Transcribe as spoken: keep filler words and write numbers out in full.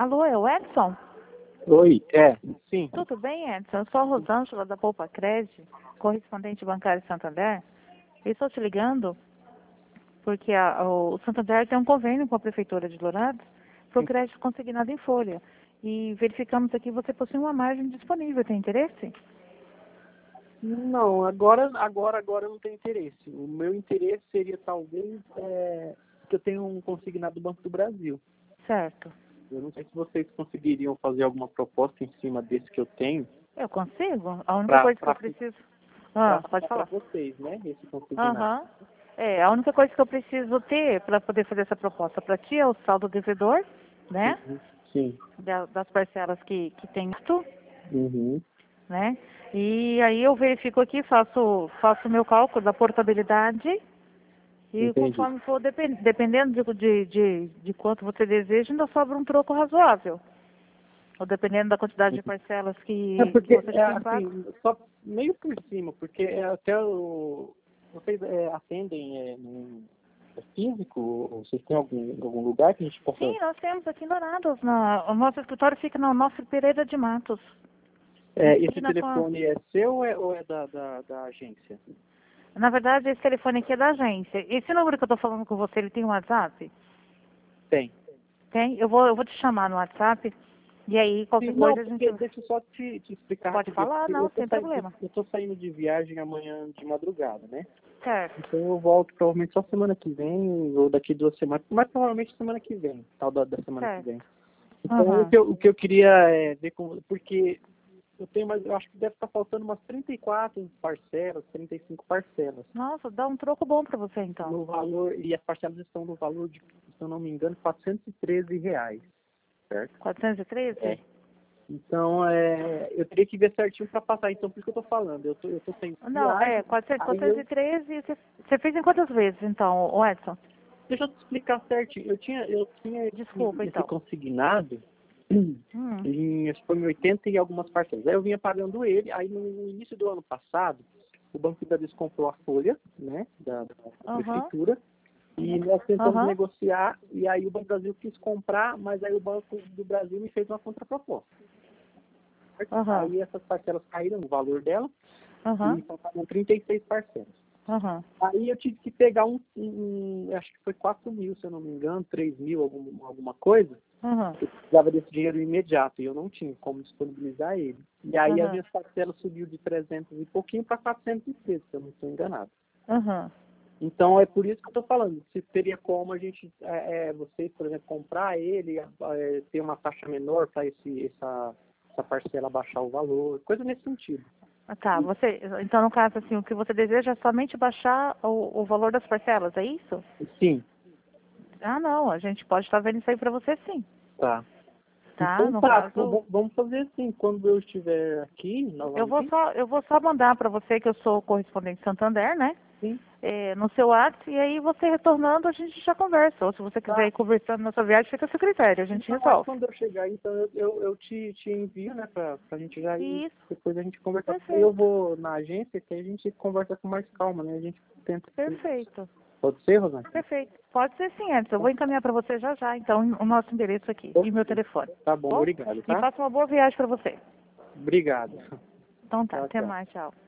Alô, é o Edson? Oi, é, sim. Tudo bem, Edson? Eu sou a Rosângela da Poupa Crédito, correspondente bancário Santander. E estou te ligando porque a- o Santander tem um convênio com a Prefeitura de Dourados para o crédito consignado em folha. E verificamos aqui que você possui uma margem disponível. Tem interesse? Não, agora, agora, agora eu não tenho interesse. O meu interesse seria talvez é, que eu tenho um consignado do Banco do Brasil. Certo. Eu não sei se vocês conseguiriam fazer alguma proposta em cima desse que eu tenho. Eu consigo? A única Pra, coisa que pra, eu preciso... Ah, pode para falar. vocês, né? Esse consignado. Aham. É, a única coisa que eu preciso ter para poder fazer essa proposta para ti é o saldo devedor, né? Uhum. Sim. Da- das parcelas que, que tem gasto, Uhum. né? E aí eu verifico aqui, faço faço o meu cálculo da portabilidade e Entendi. conforme for, depen- dependendo de, de, de, de quanto você deseja, ainda sobra um troco razoável. Ou dependendo da quantidade de parcelas É que, que porque, você é, já tem pago. assim, só meio por cima, porque é até o... Vocês é, atendem é, no é físico? Ou vocês têm algum, algum lugar que a gente possa... Sim, nós temos aqui em Dourados. Na, o nosso escritório fica na nossa Pereira de Matos. É, esse Esquina com a- telefone é seu ou é, ou é da, da, da agência? Na verdade, esse telefone aqui é da agência. Esse número que eu estou falando com você, ele tem um WhatsApp? Tem. Tem? Eu vou, eu vou te chamar no WhatsApp. E aí, qualquer Sim, não, coisa a gente... porque deixa eu só te, te explicar Pode rapidinho. falar, Porque não, Eu tô, sem saindo, problema. eu tô saindo de viagem amanhã de madrugada, né? Certo. Então eu volto provavelmente só semana que vem, ou daqui duas semanas, mas provavelmente semana que vem, tal da, da semana que Certo. vem. Então o, Aham. que eu, o que eu queria é ver com... Porque eu tenho mais, eu acho que deve estar faltando umas trinta e quatro parcelas, trinta e cinco parcelas. Nossa, dá um troco bom para você, então. No valor, e as parcelas estão no valor de, se eu não me engano, quatrocentos e treze reais, certo? quatrocentos e treze? É. Então, é, eu teria que ver certinho para passar. Então, por isso que eu tô falando. Eu tô, eu tô sem Não, é, viagem. quatrocentos, Aí eu, quatrocentos e treze. Você, você fez em quantas vezes, então, o Edson? deixa eu te explicar certinho. Eu tinha, eu tinha esse, Desculpa, esse então. consignado Hum. em, acho que foi em oitenta e algumas parcelas. Aí eu vinha pagando ele. Aí no início do ano passado, o Banco do Brasil comprou a folha, né, da, da Aham. prefeitura. E nós tentamos Aham. negociar. E aí o Banco do Brasil quis comprar, mas aí o Banco do Brasil me fez uma contraproposta. Aham. Aí essas parcelas caíram no valor dela. Aham. E faltavam trinta e seis parcelas. Aham. Aí eu tive que pegar um, um, um, acho que foi quatro mil, se eu não me engano, três mil, algum, alguma coisa. Aham. Eu precisava desse dinheiro imediato e eu não tinha como disponibilizar ele. E aí as Aham. minhas parcelas subiu de trezentos e pouquinho para quatrocentos e treze, se eu não estou enganado. Aham. Então é por isso que eu estou falando. Se teria como a gente, é, é, vocês, por exemplo, comprar ele, é, ter uma taxa menor para esse, essa, essa parcela baixar o valor, coisa nesse sentido. Ah, tá, você, então no caso assim, o que você deseja é somente baixar o, o valor das parcelas, é isso? Sim, Ah, não, a gente pode estar vendo isso aí pra você sim, tá. tá? Então No tá, então caso, v- vamos fazer assim, quando eu estiver aqui eu vou novamente, só, eu vou só mandar pra você que eu sou correspondente Santander, né? sim, É, no seu WhatsApp, e aí você retornando a gente já conversa. Ou se você quiser tá. ir conversando na sua viagem, fica a seu critério, a gente Então aí resolve. quando eu chegar, então eu, eu, eu te, te envio, né, pra, pra gente já ir, Isso, depois a gente conversar. Aí eu perfeito, vou na agência que a gente conversa com mais calma, né, a gente tenta. perfeito, Pode ser, Rosane? perfeito. Pode ser sim, Edson. Eu vou encaminhar pra você já já, então, o nosso endereço aqui e meu telefone. Tá bom, Bom? obrigado, E tá? faça uma boa viagem pra você. Obrigado. Então tá, Tchau, até tchau. mais, tchau.